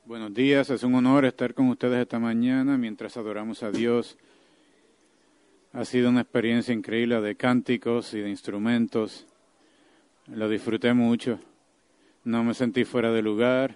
Buenos días, es un honor estar con ustedes esta mañana mientras adoramos a Dios. Ha sido una experiencia increíble de cánticos y de instrumentos. Lo disfruté mucho. No me sentí fuera de lugar.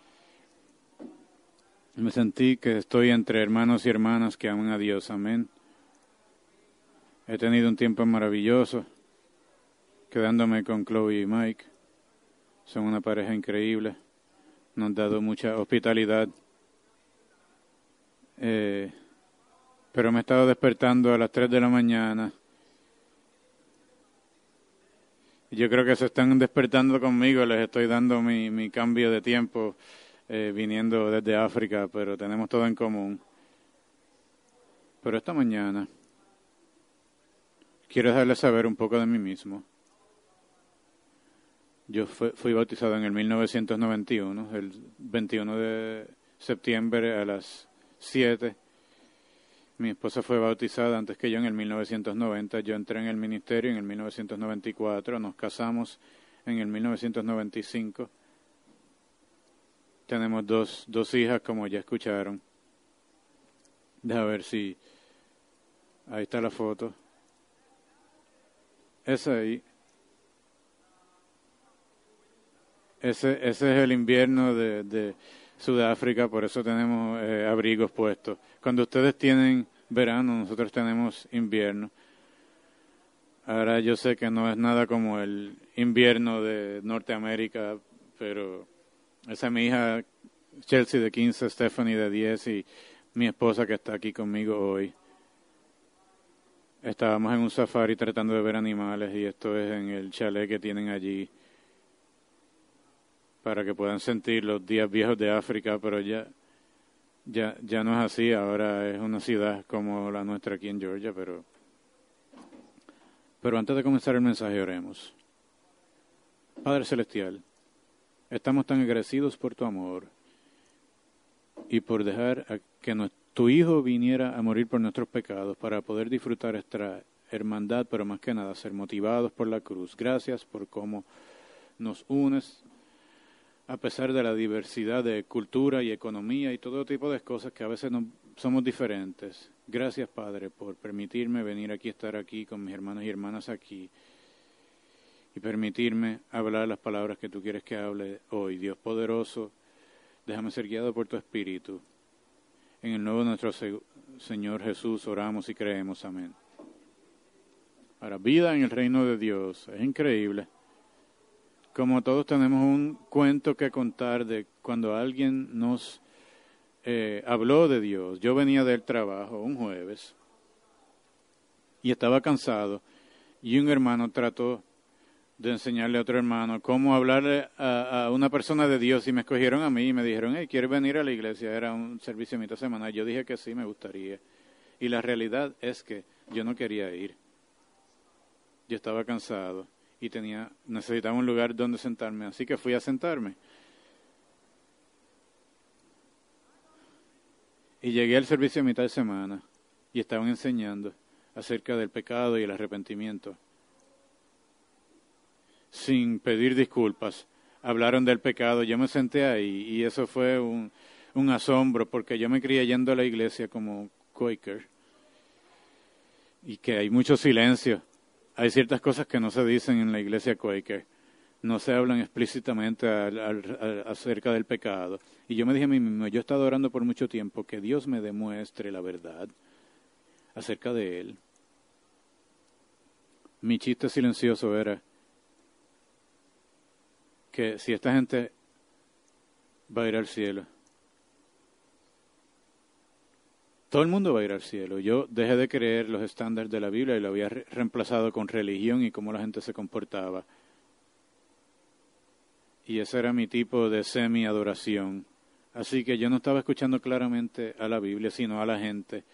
Me sentí que estoy entre hermanos y hermanas que aman a Dios. Amén. He tenido un tiempo maravilloso quedándome con Chloe y Mike. Son una pareja increíble. Nos han dado mucha hospitalidad. Pero me he estado despertando a las 3 de la mañana. Y yo creo que se están despertando conmigo. Les estoy dando mi cambio de tiempo viniendo desde África, pero tenemos todo en común. Pero esta mañana quiero dejarles saber un poco de mí mismo. Yo fui bautizado en el 1991, el 21 de septiembre a las 7. Mi esposa fue bautizada antes que yo en el 1990. Yo entré en el ministerio en el 1994. Nos casamos en el 1995. Tenemos dos hijas, como ya escucharon. Deja ver si... Ahí está la foto. Esa ahí. Ese es el invierno de Sudáfrica, por eso tenemos abrigos puestos. Cuando ustedes tienen verano, nosotros tenemos invierno. Ahora yo sé que no es nada como el invierno de Norteamérica, pero esa es mi hija Chelsea de 15, Stephanie de 10 y mi esposa que está aquí conmigo hoy. Estábamos en un safari tratando de ver animales y esto es en el chalet que tienen allí, para que puedan sentir los días viejos de África, pero ya no es así. Ahora es una ciudad como la nuestra aquí en Georgia, pero antes de comenzar el mensaje oremos. Padre Celestial, estamos tan agradecidos por tu amor y por dejar que tu Hijo viniera a morir por nuestros pecados para poder disfrutar esta hermandad, pero más que nada ser motivados por la cruz. Gracias por cómo nos unes a pesar de la diversidad de cultura y economía y todo tipo de cosas que a veces no somos diferentes. Gracias, Padre, por permitirme venir aquí, estar aquí con mis hermanos y hermanas aquí y permitirme hablar las palabras que tú quieres que hable hoy. Dios poderoso, déjame ser guiado por tu Espíritu. En el nombre de nuestro Señor Jesús oramos y creemos. Amén. Ahora, vida en el reino de Dios. Es increíble. Como todos tenemos un cuento que contar de cuando alguien nos habló de Dios. Yo venía del trabajo un jueves y estaba cansado y un hermano trató de enseñarle a otro hermano cómo hablarle a una persona de Dios y me escogieron a mí y me dijeron, hey, ¿quieres venir a la iglesia? Era un servicio de mitad semana. Yo dije que sí, me gustaría. Y la realidad es que yo no quería ir. Yo estaba cansado y necesitaba un lugar donde sentarme, así que fui a sentarme. Y llegué al servicio de mitad de semana y estaban enseñando acerca del pecado y el arrepentimiento. Sin pedir disculpas, hablaron del pecado, yo me senté ahí y eso fue un asombro porque yo me crié yendo a la iglesia como Quaker y que hay mucho silencio. Hay ciertas cosas que no se dicen en la iglesia Quaker. No se hablan explícitamente acerca del pecado. Y yo me dije a mí mismo, yo he estado orando por mucho tiempo que Dios me demuestre la verdad acerca de Él. Mi chiste silencioso era que si esta gente va a ir al cielo, todo el mundo va a ir al cielo. Yo dejé de creer los estándares de la Biblia y lo había reemplazado con religión y cómo la gente se comportaba. Y ese era mi tipo de semi-adoración. Así que yo no estaba escuchando claramente a la Biblia, sino a la gente.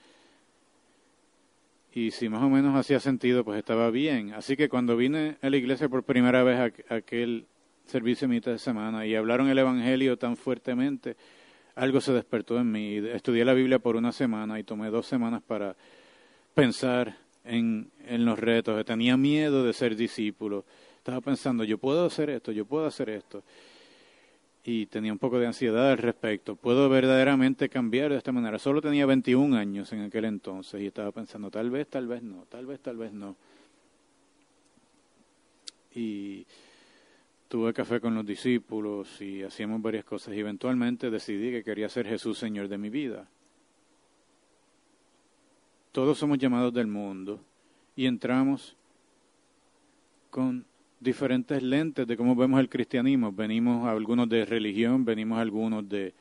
Y si más o menos hacía sentido, pues estaba bien. Así que cuando vine a la iglesia por primera vez a aquel servicio de mitad de semana y hablaron el Evangelio tan fuertemente, algo se despertó en mí. Estudié la Biblia por una semana y tomé 2 semanas para pensar en los retos. Tenía miedo de ser discípulo. Estaba pensando, yo puedo hacer esto. y tenía un poco de ansiedad al respecto. ¿Puedo verdaderamente cambiar de esta manera? Solo tenía 21 años en aquel entonces y estaba pensando, tal vez no, tal vez no. Y tuve café con los discípulos y hacíamos varias cosas y eventualmente decidí que quería ser Jesús Señor de mi vida. Todos somos llamados del mundo y entramos con diferentes lentes de cómo vemos el cristianismo. Venimos a algunos de religión, venimos a algunos de...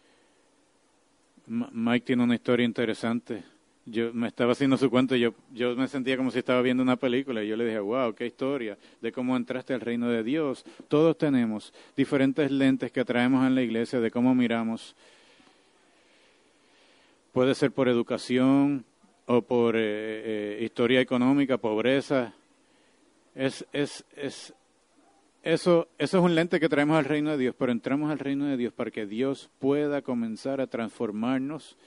Mike tiene una historia interesante. Yo me estaba haciendo su cuento y yo me sentía como si estaba viendo una película y yo le dije, wow, qué historia de cómo entraste al reino de Dios. Todos tenemos diferentes lentes que traemos en la iglesia de cómo miramos. Puede ser por educación o por historia económica, pobreza. Eso es un lente que traemos al reino de Dios, pero entramos al reino de Dios para que Dios pueda comenzar a transformarnos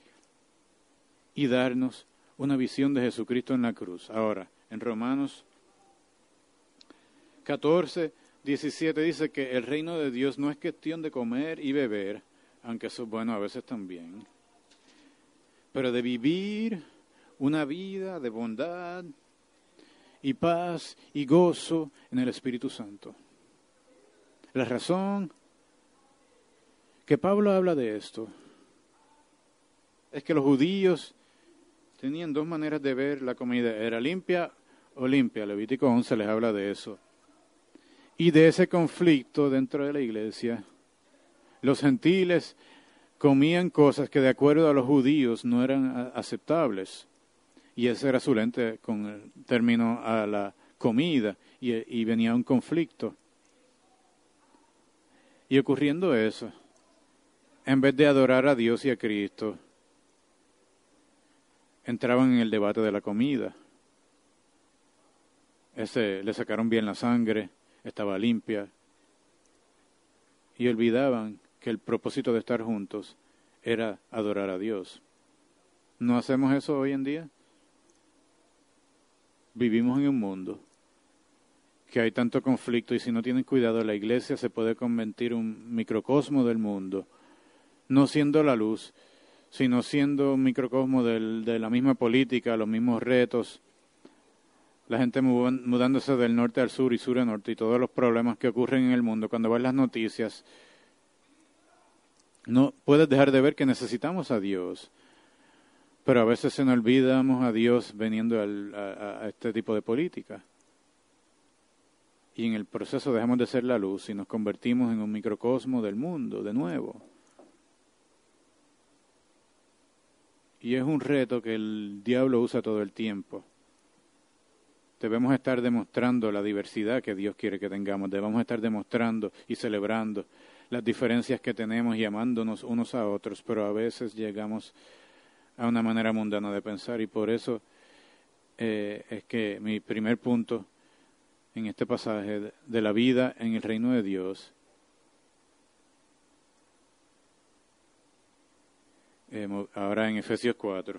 y darnos una visión de Jesucristo en la cruz. Ahora, en Romanos 14, 17 dice que el reino de Dios no es cuestión de comer y beber, aunque eso es bueno a veces también, pero de vivir una vida de bondad y paz y gozo en el Espíritu Santo. La razón que Pablo habla de esto es que los judíos tenían dos maneras de ver la comida. Era limpia o limpia. Levítico 11 les habla de eso. Y de ese conflicto dentro de la iglesia, los gentiles comían cosas que de acuerdo a los judíos no eran aceptables. Y ese era su lente con el término a la comida. Y venía un conflicto. Y ocurriendo eso, en vez de adorar a Dios y a Cristo, entraban en el debate de la comida. Le sacaron bien la sangre, estaba limpia. Y olvidaban que el propósito de estar juntos era adorar a Dios. ¿No hacemos eso hoy en día? Vivimos en un mundo que hay tanto conflicto y si no tienen cuidado la iglesia se puede convertir en un microcosmo del mundo, no siendo la luz, sino siendo un microcosmo de la misma política, los mismos retos, la gente mudándose del norte al sur y sur a norte y todos los problemas que ocurren en el mundo. Cuando ves las noticias, no puedes dejar de ver que necesitamos a Dios, pero a veces se nos olvidamos a Dios veniendo a este tipo de política. Y en el proceso dejamos de ser la luz y nos convertimos en un microcosmo del mundo de nuevo. Y es un reto que el diablo usa todo el tiempo. Debemos estar demostrando la diversidad que Dios quiere que tengamos. Debemos estar demostrando y celebrando las diferencias que tenemos y amándonos unos a otros, pero a veces llegamos a una manera mundana de pensar y por eso es que mi primer punto en este pasaje de la vida en el reino de Dios ahora en Efesios 4.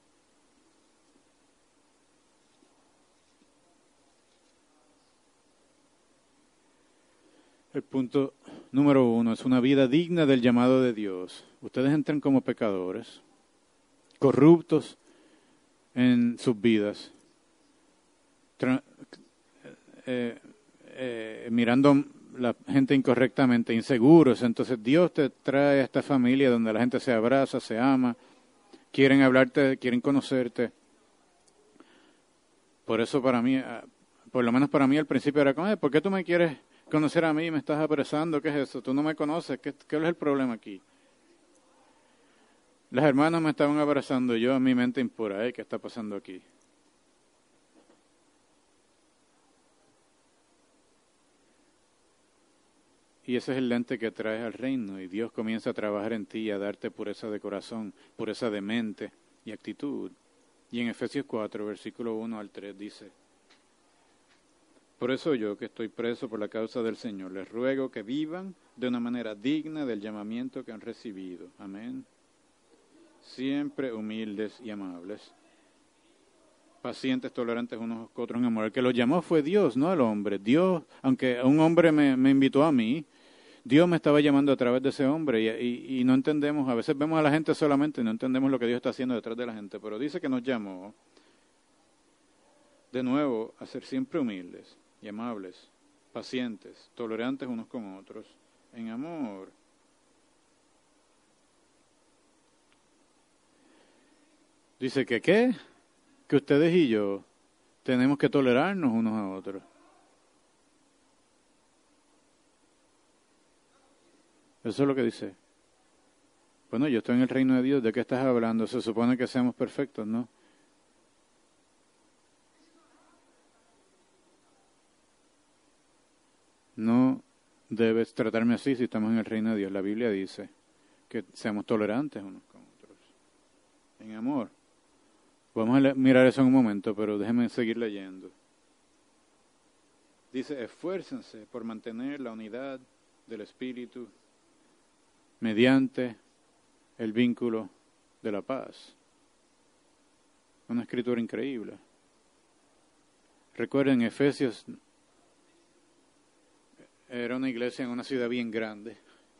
El punto número 1 es una vida digna del llamado de Dios. Ustedes entran como pecadores, corruptos en sus vidas, mirando la gente incorrectamente, inseguros. Entonces Dios te trae a esta familia donde la gente se abraza, se ama, quieren hablarte, quieren conocerte. Por eso para mí, por lo menos para mí al principio era como, ¿por qué tú me quieres conocer a mí y me estás apresando? ¿Qué es eso? Tú no me conoces. ¿Qué es el problema aquí? Las hermanas me estaban abrazando, yo en mi mente impura, ¿qué está pasando aquí? Y ese es el lente que traes al reino y Dios comienza a trabajar en ti y a darte pureza de corazón, pureza de mente y actitud. Y en Efesios 4, versículo 1 al 3 dice, por eso yo, que estoy preso por la causa del Señor, les ruego que vivan de una manera digna del llamamiento que han recibido. Amén. Siempre humildes y amables, pacientes, tolerantes unos con otros en amor. El que los llamó fue Dios, no el hombre. Dios, aunque un hombre me invitó a mí, Dios me estaba llamando a través de ese hombre y no entendemos, a veces vemos a la gente solamente y no entendemos lo que Dios está haciendo detrás de la gente, pero dice que nos llamó de nuevo a ser siempre humildes y amables, pacientes, tolerantes unos con otros, en amor. Dice que ¿qué? Que ustedes y yo tenemos que tolerarnos unos a otros. Eso es lo que dice. Bueno, yo estoy en el reino de Dios, ¿de qué estás hablando? Se supone que seamos perfectos, ¿no? No debes tratarme así si estamos en el reino de Dios. La Biblia dice que seamos tolerantes unos con otros, en amor. Vamos a mirar eso en un momento, pero déjenme seguir leyendo. Dice, esfuércense por mantener la unidad del Espíritu mediante el vínculo de la paz. Una escritura increíble. Recuerden, Efesios era una iglesia en una ciudad bien grande.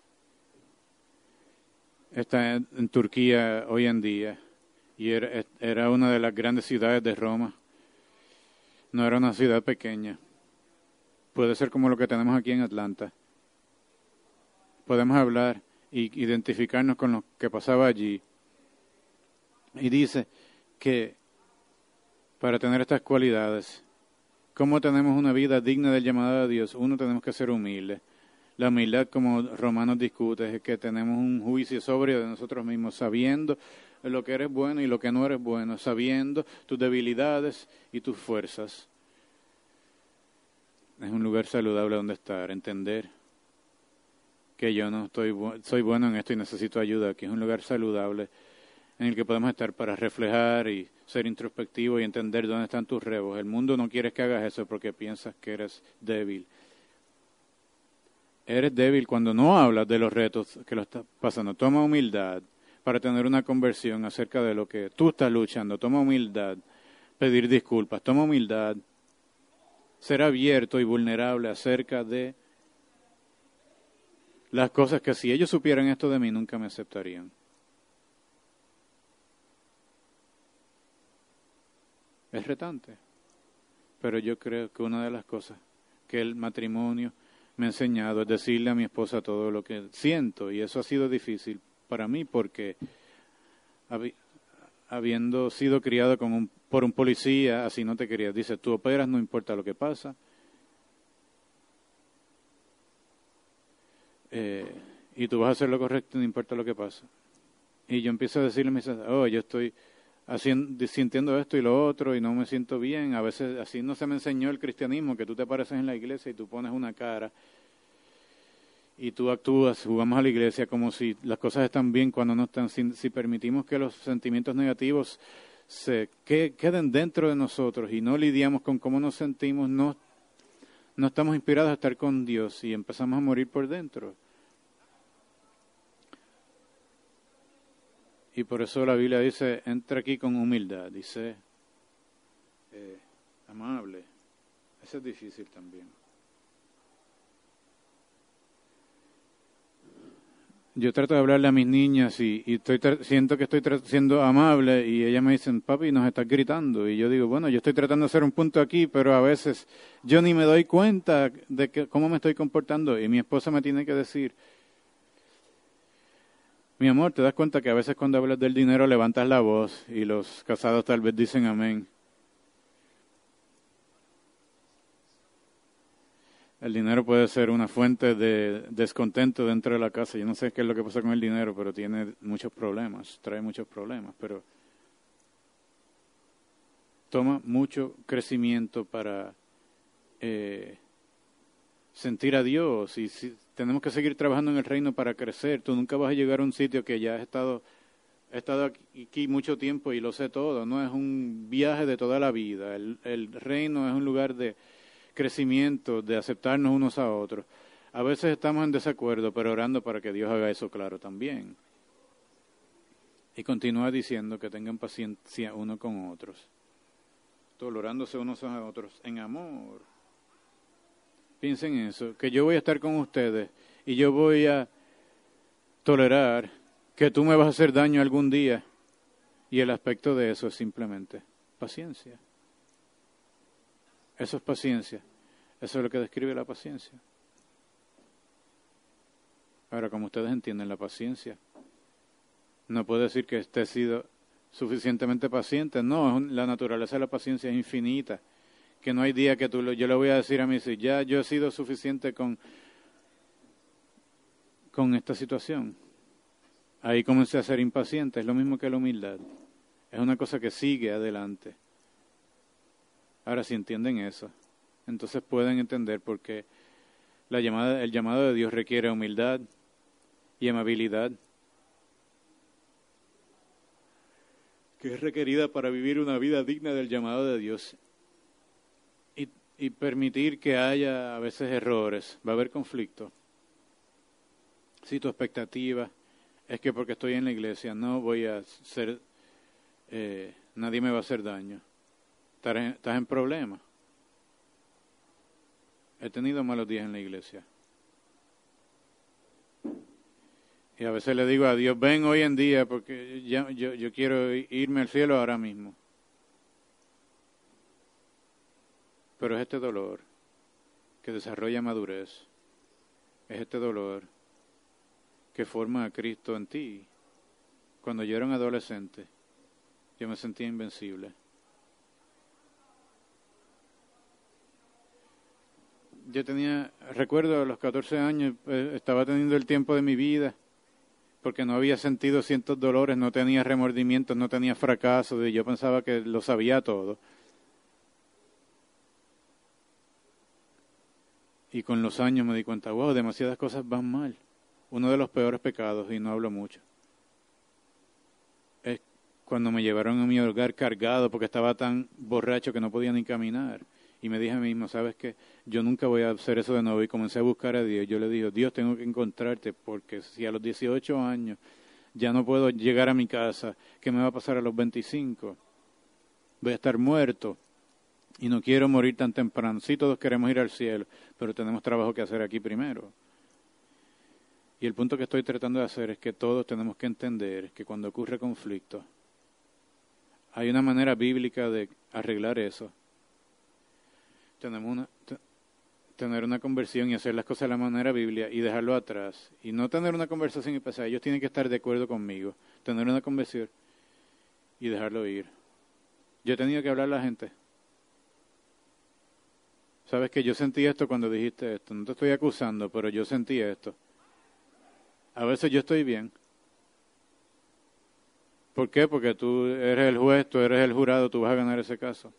Está en Turquía hoy en día y era una de las grandes ciudades de Roma. No era una ciudad pequeña. Puede ser como lo que tenemos aquí en Atlanta. Podemos hablar e identificarnos con lo que pasaba allí. Y dice que para tener estas cualidades, ¿cómo tenemos una vida digna del llamado de Dios? Uno, tenemos que ser humildes. La humildad, como Romanos discute, es que tenemos un juicio sobrio de nosotros mismos, sabiendo lo que eres bueno y lo que no eres bueno, sabiendo tus debilidades y tus fuerzas. Es un lugar saludable donde estar, entender que yo no soy bueno en esto y necesito ayuda, que es un lugar saludable en el que podemos estar para reflejar y ser introspectivos y entender dónde están tus rebos. El mundo no quiere que hagas eso porque piensas que eres débil. Eres débil cuando no hablas de los retos que lo estás pasando. Toma humildad para tener una conversión acerca de lo que tú estás luchando. Toma humildad, pedir disculpas. Toma humildad, ser abierto y vulnerable acerca de las cosas que si ellos supieran esto de mí nunca me aceptarían. Es retante, pero yo creo que una de las cosas que el matrimonio me ha enseñado es decirle a mi esposa todo lo que siento, y eso ha sido difícil para mí porque habiendo sido criado por un policía, así no te querías. Dice, tú operas, no importa lo que pasa. Y tú vas a hacer lo correcto, no importa lo que pasa. Y yo empiezo a decirle, yo estoy sintiendo esto y lo otro y no me siento bien. A veces así no se me enseñó el cristianismo, que tú te apareces en la iglesia y tú pones una cara y tú actúas, jugamos a la iglesia como si las cosas están bien cuando no están. Si permitimos que los sentimientos negativos queden dentro de nosotros y no lidiamos con cómo nos sentimos, no estamos inspirados a estar con Dios y empezamos a morir por dentro. Y por eso la Biblia dice, entra aquí con humildad, dice, amable. Eso es difícil también. Yo trato de hablarle a mis niñas y siento que estoy siendo amable y ellas me dicen, papi, nos estás gritando. Y yo digo, bueno, yo estoy tratando de hacer un punto aquí, pero a veces yo ni me doy cuenta de cómo me estoy comportando. Y mi esposa me tiene que decir, mi amor, ¿te das cuenta que a veces cuando hablas del dinero levantas la voz y los casados tal vez dicen amén? El dinero puede ser una fuente de descontento dentro de la casa. Yo no sé qué es lo que pasa con el dinero, pero tiene muchos problemas, trae muchos problemas. Pero toma mucho crecimiento para sentir a Dios. Y si tenemos que seguir trabajando en el reino para crecer. Tú nunca vas a llegar a un sitio que ya he estado aquí mucho tiempo y lo sé todo. No es un viaje de toda la vida. El reino es un lugar de crecimiento, de aceptarnos unos a otros. A veces estamos en desacuerdo, pero orando para que Dios haga eso claro también. Y continúa diciendo que tengan paciencia uno con otros, tolerándose unos a otros en amor. Piensen eso, que yo voy a estar con ustedes y yo voy a tolerar que tú me vas a hacer daño algún día. Y el aspecto de eso es simplemente paciencia. Eso es paciencia. Eso es lo que describe la paciencia. Ahora, como ustedes entienden, la paciencia no puede decir que esté sido suficientemente paciente. No, la naturaleza de la paciencia es infinita. Que no hay día que yo le voy a decir a mí, si ya yo he sido suficiente con esta situación. Ahí comencé a ser impaciente. Es lo mismo que la humildad. Es una cosa que sigue adelante. Ahora, si entienden eso, entonces pueden entender por qué el llamado de Dios requiere humildad y amabilidad, que es requerida para vivir una vida digna del llamado de Dios y permitir que haya a veces errores. Va a haber conflicto. Si tu expectativa es que porque estoy en la iglesia no voy a ser, nadie me va a hacer daño, estás en problemas. He tenido malos días en la iglesia. Y a veces le digo a Dios, ven hoy en día porque yo quiero irme al cielo ahora mismo. Pero es este dolor que desarrolla madurez. Es este dolor que forma a Cristo en ti. Cuando yo era un adolescente, yo me sentía invencible. Recuerdo a los 14 años, estaba teniendo el tiempo de mi vida, porque no había sentido ciertos dolores, no tenía remordimientos, no tenía fracasos, y yo pensaba que lo sabía todo. Y con los años me di cuenta, wow, demasiadas cosas van mal. Uno de los peores pecados, y no hablo mucho, es cuando me llevaron a mi hogar cargado porque estaba tan borracho que no podía ni caminar. Y me dije a mí mismo, ¿sabes qué? Yo nunca voy a hacer eso de nuevo. Y comencé a buscar a Dios. Yo le dije, Dios, tengo que encontrarte, porque si a los 18 años ya no puedo llegar a mi casa, ¿qué me va a pasar a los 25? Voy a estar muerto. Y no quiero morir tan temprano. Sí, todos queremos ir al cielo, pero tenemos trabajo que hacer aquí primero. Y el punto que estoy tratando de hacer es que todos tenemos que entender que cuando ocurre conflicto, hay una manera bíblica de arreglar eso. Tener una conversión y hacer las cosas de la manera bíblica y dejarlo atrás. Y no tener una conversación y pensar, ellos tienen que estar de acuerdo conmigo. Tener una conversión y dejarlo ir. Yo he tenido que hablar a la gente. Sabes que yo sentí esto cuando dijiste esto. No te estoy acusando, pero yo sentí esto. A veces yo estoy bien. ¿Por qué? Porque tú eres el juez, tú eres el jurado, tú vas a ganar ese caso.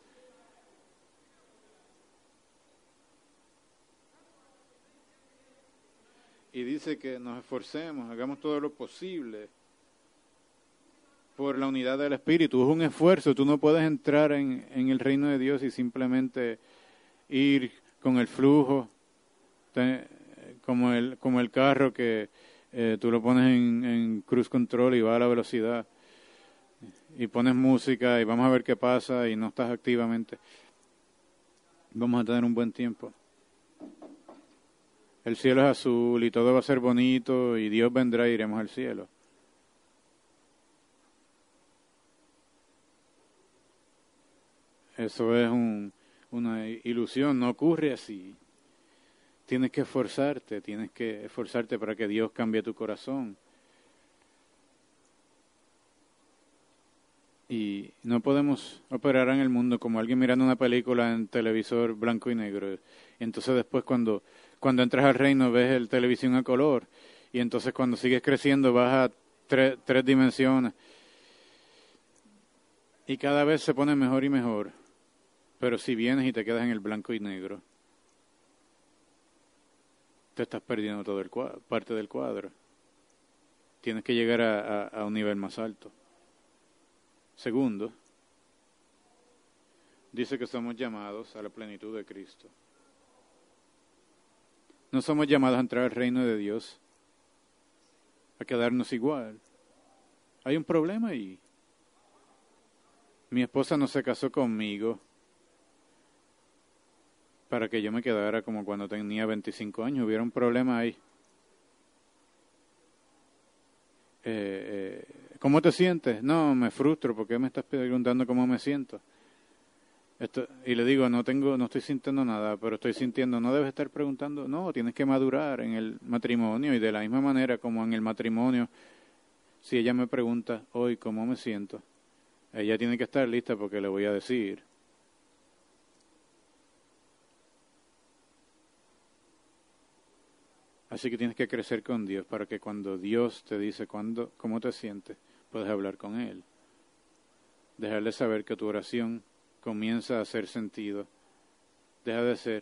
Y dice que nos esforcemos, hagamos todo lo posible por la unidad del Espíritu. Es un esfuerzo, tú no puedes entrar en el reino de Dios y simplemente ir con el flujo, como el carro que tú lo pones en cruise control y va a la velocidad. Y pones música y vamos a ver qué pasa y no estás activamente. Vamos a tener un buen tiempo. El cielo es azul y todo va a ser bonito y Dios vendrá y iremos al cielo. Eso es una ilusión, no ocurre así. Tienes que esforzarte para que Dios cambie tu corazón. Y no podemos operar en el mundo como alguien mirando una película en televisor blanco y negro. Y entonces después cuando entras al reino ves el televisión a color. Y entonces cuando sigues creciendo vas a tres dimensiones. Y cada vez se pone mejor y mejor. Pero si vienes y te quedas en el blanco y negro, te estás perdiendo todo parte del cuadro. Tienes que llegar a un nivel más alto. Segundo, dice que somos llamados a la plenitud de Cristo. No somos llamados a entrar al reino de Dios, a quedarnos igual. Hay un problema ahí. Mi esposa no se casó conmigo para que yo me quedara como cuando tenía 25 años. Hubiera un problema ahí. ¿cómo te sientes? No, me frustro, ¿por qué me estás preguntando cómo me siento? Y le digo, no estoy sintiendo nada, pero estoy sintiendo, no debes estar preguntando, no, tienes que madurar en el matrimonio, y de la misma manera como en el matrimonio, si ella me pregunta hoy cómo me siento, ella tiene que estar lista porque le voy a decir. Así que tienes que crecer con Dios para que cuando Dios te dice cómo te sientes, puedas hablar con Él. Dejarle saber que tu oración comienza a hacer sentido. Deja de ser,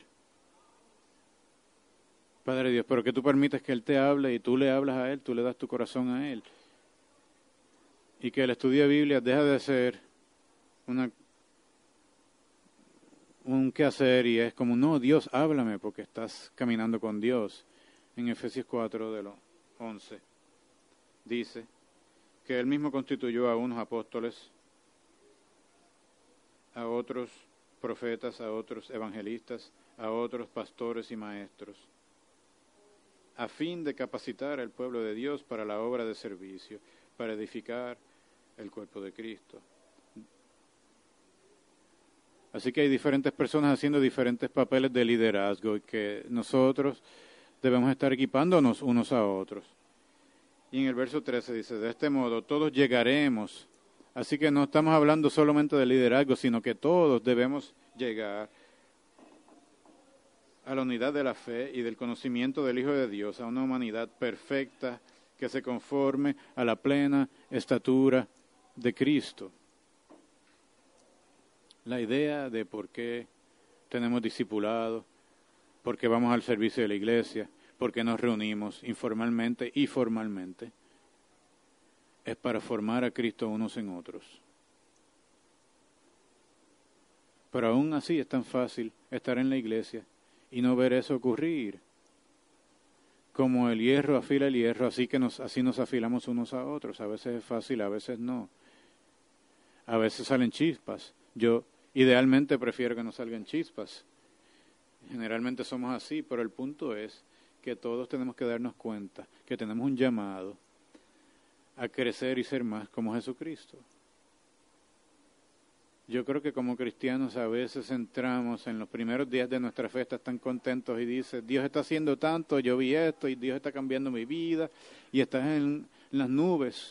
Padre Dios, pero que tú permites que Él te hable y tú le hablas a Él, tú le das tu corazón a Él. Y que el estudio de Biblia deja de ser un quehacer y es como, no, Dios, háblame, porque estás caminando con Dios. En Efesios 4, de los 11, dice que Él mismo constituyó a unos apóstoles, a otros profetas, a otros evangelistas, a otros pastores y maestros, a fin de capacitar al pueblo de Dios para la obra de servicio, para edificar el cuerpo de Cristo. Así que hay diferentes personas haciendo diferentes papeles de liderazgo y que nosotros debemos estar equipándonos unos a otros. Y en el verso 13 dice, de este modo todos llegaremos. Así que no estamos hablando solamente de liderazgo, sino que todos debemos llegar a la unidad de la fe y del conocimiento del Hijo de Dios, a una humanidad perfecta que se conforme a la plena estatura de Cristo. La idea de por qué tenemos discipulado, por qué vamos al servicio de la iglesia, por qué nos reunimos informalmente y formalmente, es para formar a Cristo unos en otros. Pero aún así es tan fácil estar en la iglesia y no ver eso ocurrir. Como el hierro afila el hierro, así nos afilamos unos a otros. A veces es fácil, a veces no. A veces salen chispas. Yo idealmente prefiero que no salgan chispas. Generalmente somos así, pero el punto es que todos tenemos que darnos cuenta que tenemos un llamado a crecer y ser más como Jesucristo. Yo creo que como cristianos a veces entramos en los primeros días de nuestra fe, estás tan contentos y dices, Dios está haciendo tanto, yo vi esto y Dios está cambiando mi vida y estás en las nubes.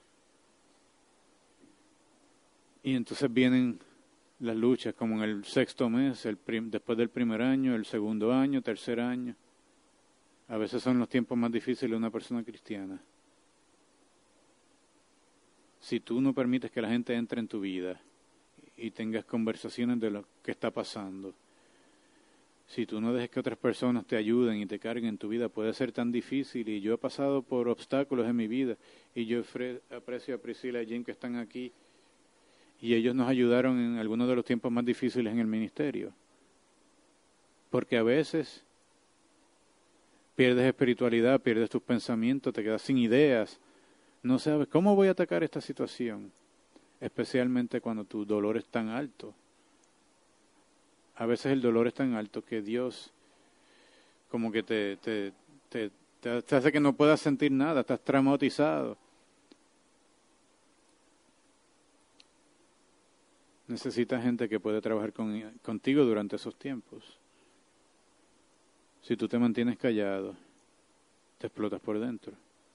Y entonces vienen las luchas como en el sexto mes, después del primer año, el segundo año, tercer año. A veces son los tiempos más difíciles de una persona cristiana. Si tú no permites que la gente entre en tu vida y tengas conversaciones de lo que está pasando, si tú no dejes que otras personas te ayuden y te carguen en tu vida, puede ser tan difícil. Y yo he pasado por obstáculos en mi vida y yo aprecio a Priscila y Jim que están aquí y ellos nos ayudaron en algunos de los tiempos más difíciles en el ministerio. Porque a veces pierdes espiritualidad, pierdes tus pensamientos, te quedas sin ideas, no sabes cómo voy a atacar esta situación, especialmente cuando tu dolor es tan alto. A veces el dolor es tan alto que Dios como que te hace que no puedas sentir nada, estás traumatizado. Necesitas gente que puede trabajar contigo durante esos tiempos. Si tú te mantienes callado, te explotas por dentro.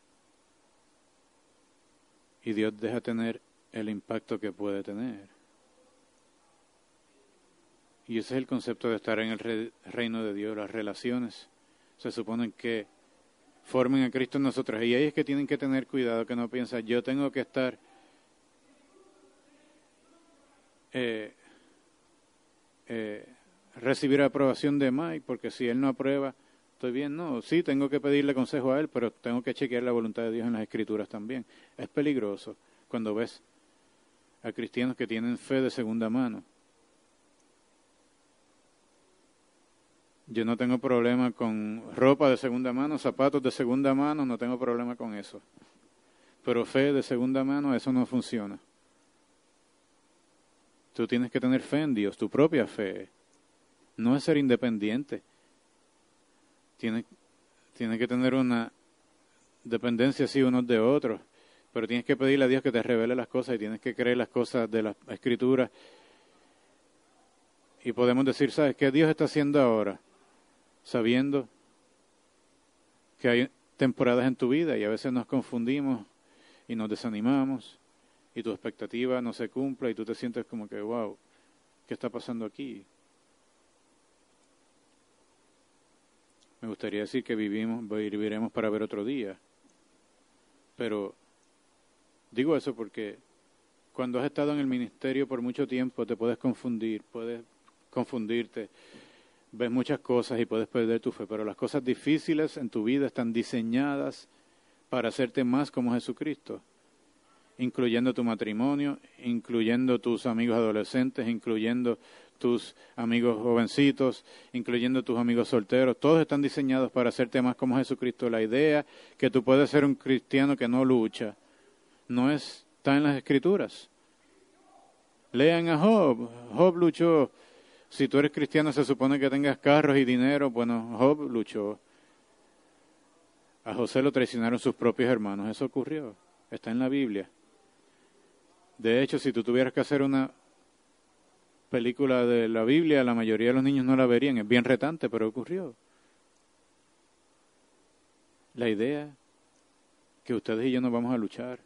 Y Dios deja tener el impacto que puede tener. Y ese es el concepto de estar en el reino de Dios. Las relaciones se suponen que formen a Cristo en nosotros. Y ahí es que tienen que tener cuidado, que no piensan, yo tengo que estar recibir aprobación de Mike, porque si él no aprueba, estoy bien. No, sí, tengo que pedirle consejo a él, pero tengo que chequear la voluntad de Dios en las Escrituras también. Es peligroso cuando ves a cristianos que tienen fe de segunda mano. Yo no tengo problema con ropa de segunda mano, zapatos de segunda mano, no tengo problema con eso. Pero fe de segunda mano, eso no funciona. Tú tienes que tener fe en Dios, tu propia fe. No es ser independiente. Tienes que tener una dependencia así unos de otros. pero tienes que pedirle a Dios que te revele las cosas y tienes que creer las cosas de las Escrituras. Y podemos decir, ¿sabes qué Dios está haciendo ahora? Sabiendo que hay temporadas en tu vida y a veces nos confundimos y nos desanimamos y tu expectativa no se cumple y tú te sientes como que, wow, ¿qué está pasando aquí? Me gustaría decir que viviremos para ver otro día, pero digo eso porque cuando has estado en el ministerio por mucho tiempo te puedes confundirte, ves muchas cosas y puedes perder tu fe, pero las cosas difíciles en tu vida están diseñadas para hacerte más como Jesucristo, incluyendo tu matrimonio, incluyendo tus amigos adolescentes, incluyendo tus amigos jovencitos, incluyendo tus amigos solteros. Todos están diseñados para hacerte más como Jesucristo. La idea que tú puedes ser un cristiano que no lucha no está en las Escrituras. Lean a Job. Job luchó. Si tú eres cristiano se supone que tengas carros y dinero. Bueno, Job luchó. A José lo traicionaron sus propios hermanos. Eso ocurrió. Está en la Biblia. De hecho, si tú tuvieras que hacer una película de la Biblia, la mayoría de los niños no la verían. Es bien retante, pero ocurrió. La idea que ustedes y yo nos vamos a luchar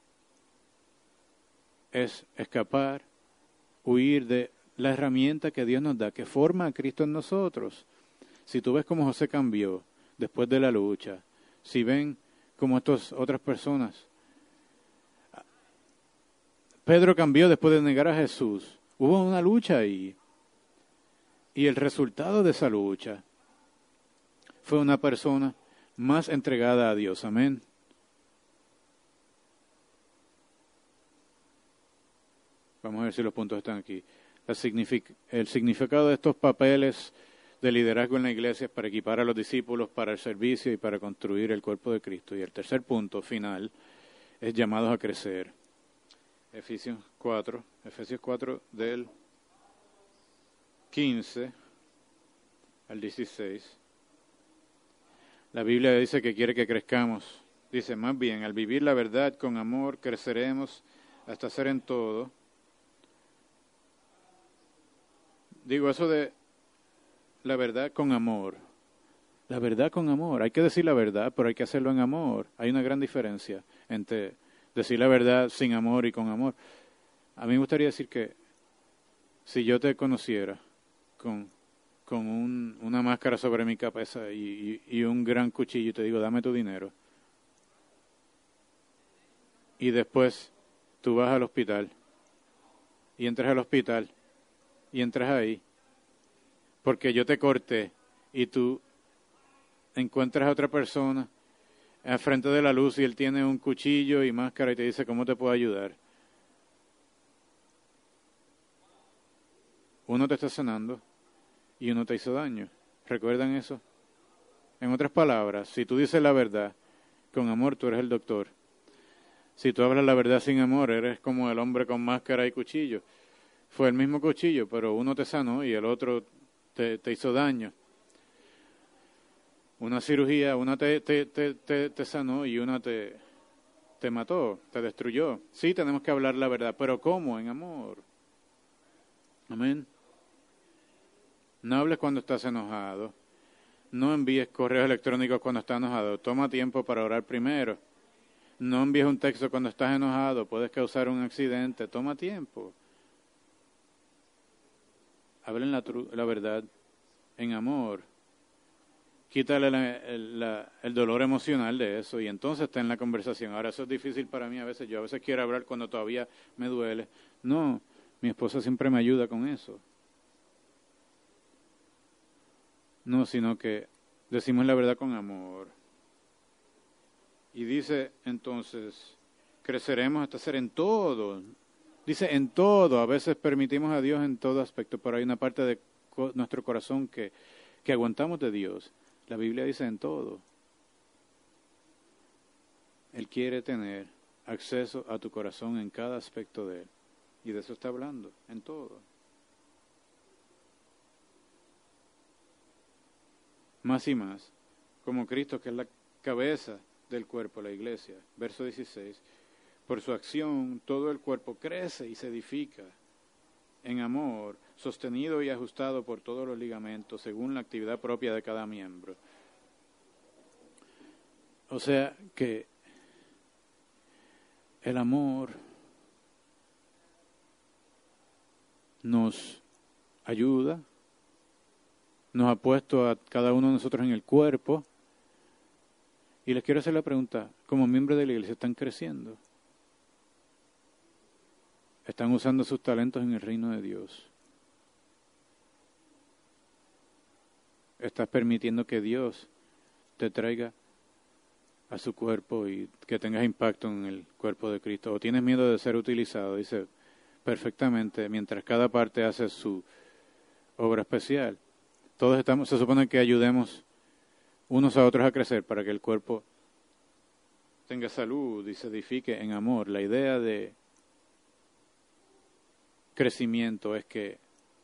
es escapar, huir de la herramienta que Dios nos da, que forma a Cristo en nosotros. Si tú ves cómo José cambió después de la lucha, si ven cómo estas otras personas, Pedro cambió después de negar a Jesús. Hubo una lucha ahí. Y el resultado de esa lucha fue una persona más entregada a Dios. Amén. Vamos a ver si los puntos están aquí. El significado de estos papeles de liderazgo en la iglesia es para equipar a los discípulos para el servicio y para construir el cuerpo de Cristo. Y el tercer punto final es llamados a crecer. Efesios 4 del 15 al 16. La Biblia dice que quiere que crezcamos. Dice, más bien, al vivir la verdad con amor, creceremos hasta ser en todo. Digo, eso de la verdad con amor. La verdad con amor. Hay que decir la verdad, pero hay que hacerlo en amor. Hay una gran diferencia entre decir la verdad sin amor y con amor. A mí me gustaría decir que si yo te conociera con una máscara sobre mi cabeza y un gran cuchillo y te digo, dame tu dinero. Y después tú vas al hospital y entras al hospital y entras ahí porque yo te corté y tú encuentras a otra persona al frente de la luz y él tiene un cuchillo y máscara y te dice, ¿cómo te puedo ayudar? Uno te está sanando y uno te hizo daño. ¿Recuerdan eso? En otras palabras, si tú dices la verdad con amor, tú eres el doctor. Si tú hablas la verdad sin amor, eres como el hombre con máscara y cuchillo. Fue el mismo cuchillo, pero uno te sanó y el otro te hizo daño. Una cirugía, una te sanó y una te mató, te destruyó. Sí, tenemos que hablar la verdad, pero ¿cómo? En amor. Amén. No hables cuando estás enojado. No envíes correos electrónicos cuando estás enojado. Toma tiempo para orar primero. No envíes un texto cuando estás enojado. Puedes causar un accidente. Toma tiempo. Hablen la verdad en amor. Quítale el dolor emocional de eso y entonces está en la conversación. Ahora, eso es difícil para mí a veces. Yo a veces quiero hablar cuando todavía me duele. No, mi esposa siempre me ayuda con eso. No, sino que decimos la verdad con amor. Y dice entonces, creceremos hasta ser en todo. Dice en todo. A veces permitimos a Dios en todo aspecto, pero hay una parte de nuestro corazón que aguantamos de Dios. La Biblia dice en todo. Él quiere tener acceso a tu corazón en cada aspecto de Él. Y de eso está hablando, en todo. Más y más, como Cristo, que es la cabeza del cuerpo, la iglesia. Verso 16. por su acción, todo el cuerpo crece y se edifica en amor, sostenido y ajustado por todos los ligamentos, según la actividad propia de cada miembro. O sea que el amor nos ayuda, nos ha puesto a cada uno de nosotros en el cuerpo. Y les quiero hacer la pregunta, como miembros de la iglesia, ¿están creciendo? ¿Están usando sus talentos en el reino de Dios? ¿Estás permitiendo que Dios te traiga a su cuerpo y que tengas impacto en el cuerpo de Cristo? ¿O tienes miedo de ser utilizado? Dice perfectamente, mientras cada parte hace su obra especial. Todos se supone que ayudemos unos a otros a crecer para que el cuerpo tenga salud y se edifique en amor. La idea de crecimiento es que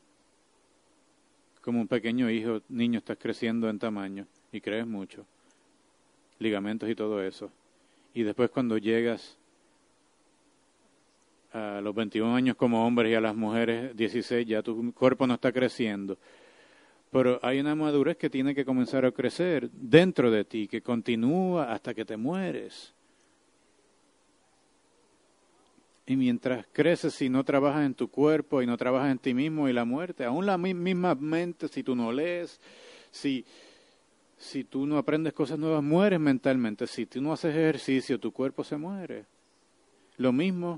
como un pequeño niño estás creciendo en tamaño y crees mucho, ligamentos y todo eso. Y después cuando llegas a los 21 años como hombres y a las mujeres 16, ya tu cuerpo no está creciendo. Pero hay una madurez que tiene que comenzar a crecer dentro de ti, que continúa hasta que te mueres. Y mientras creces, si no trabajas en tu cuerpo y no trabajas en ti mismo y la muerte, aún la misma mente, si tú no lees, si tú no aprendes cosas nuevas, mueres mentalmente. Si tú no haces ejercicio, tu cuerpo se muere. Lo mismo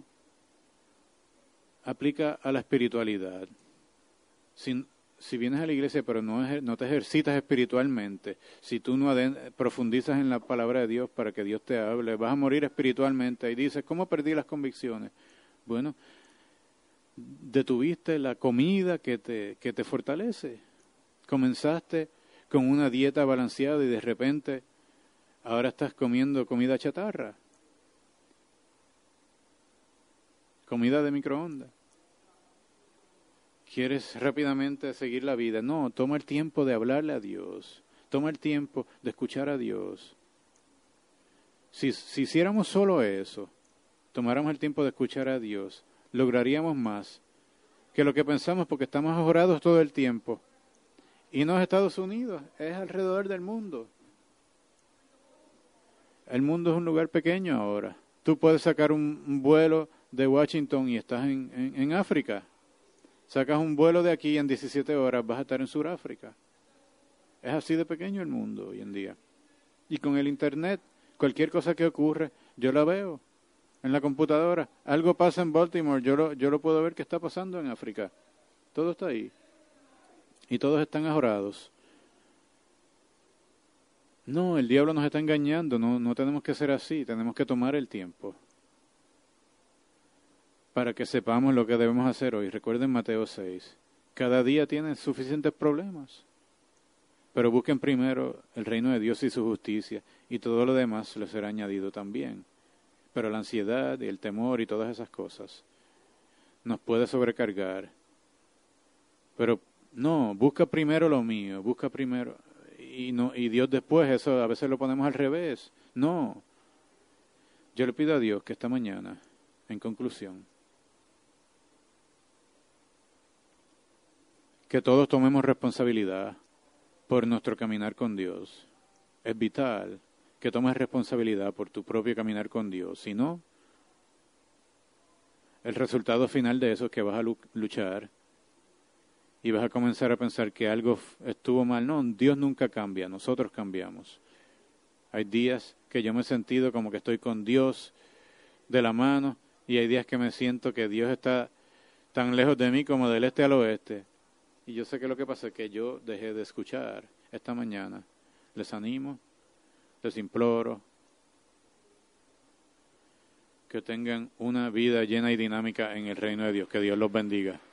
aplica a la espiritualidad. Si vienes a la iglesia pero no te ejercitas espiritualmente, si tú no profundizas en la palabra de Dios para que Dios te hable, vas a morir espiritualmente. Y dices, ¿cómo perdí las convicciones? Bueno, detuviste la comida que te fortalece. Comenzaste con una dieta balanceada y de repente ahora estás comiendo comida chatarra, comida de microondas. ¿Quieres rápidamente seguir la vida? No, toma el tiempo de hablarle a Dios. Toma el tiempo de escuchar a Dios. Si hiciéramos solo eso, tomáramos el tiempo de escuchar a Dios, lograríamos más que lo que pensamos porque estamos ajorados todo el tiempo. Y no es Estados Unidos, es alrededor del mundo. El mundo es un lugar pequeño ahora. Tú puedes sacar un vuelo de Washington y estás en África. Sacas un vuelo de aquí en 17 horas, vas a estar en Sudáfrica. Es así de pequeño el mundo hoy en día. Y con el Internet, cualquier cosa que ocurre, yo la veo en la computadora. Algo pasa en Baltimore, yo lo puedo ver que está pasando en África. Todo está ahí. Y todos están ajorados. No, el diablo nos está engañando, no tenemos que ser así, tenemos que tomar el tiempo para que sepamos lo que debemos hacer hoy. Recuerden Mateo 6. Cada día tienen suficientes problemas. Pero busquen primero el reino de Dios y su justicia, y todo lo demás les será añadido también. Pero la ansiedad y el temor y todas esas cosas nos puede sobrecargar. Pero no, busca primero lo mío, busca primero, y Dios después. Eso a veces lo ponemos al revés. No. Yo le pido a Dios que esta mañana, en conclusión, que todos tomemos responsabilidad por nuestro caminar con Dios. Es vital que tomes responsabilidad por tu propio caminar con Dios. Si no, el resultado final de eso es que vas a luchar y vas a comenzar a pensar que algo estuvo mal. No, Dios nunca cambia, nosotros cambiamos. Hay días que yo me he sentido como que estoy con Dios de la mano, y hay días que me siento que Dios está tan lejos de mí como del este al oeste. Y yo sé que lo que pasa es que yo dejé de escuchar esta mañana. Les animo, les imploro que tengan una vida llena y dinámica en el reino de Dios. Que Dios los bendiga.